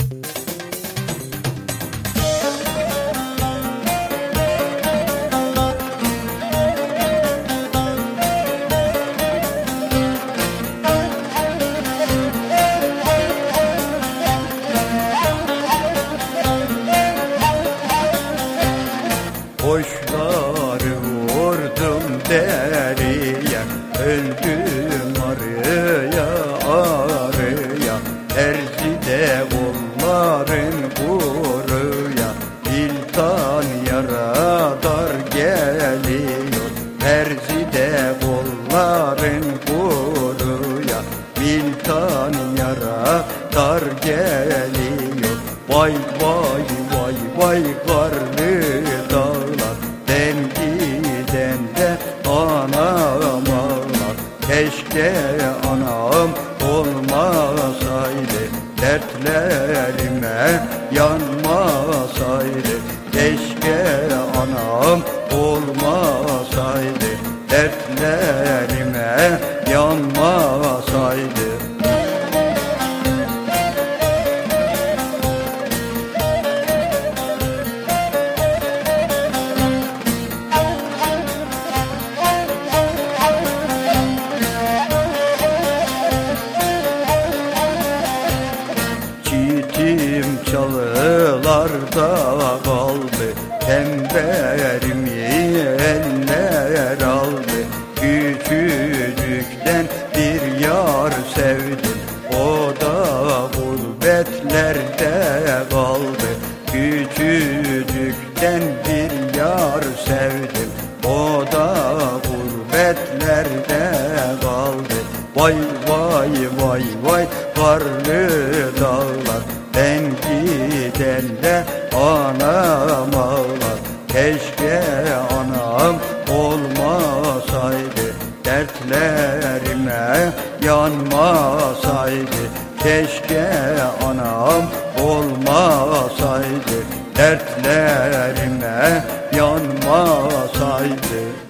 Boşları vurdum deriye, öldüm arıya arıya. Terzide kolların kuruya, iltan yara dar geliyor. Terzide kolların kuruya, miltan yara dar geliyor. Vay vay vay vay karlı dağlar, den giden de anam ağlar. Keşke anam olmasaydı, dertlerime yanmasaydı. Keşke anam olmasaydı, dertlerime yanmasaydı. Çiğitim çalılarda kaldı, temberimi eller aldı. Küçücükten bir yar sevdim, o da gurbetlerde kaldı. Küçücükten bir yar sevdim, o da gurbetlerde kaldı. Vay vay vay vay karlı dağlar, ben gidende anam ağlar. Keşke anam olmasaydı, dertlerime yanmasaydı. Keşke anam olmasaydı, dertlerime yanmasaydı.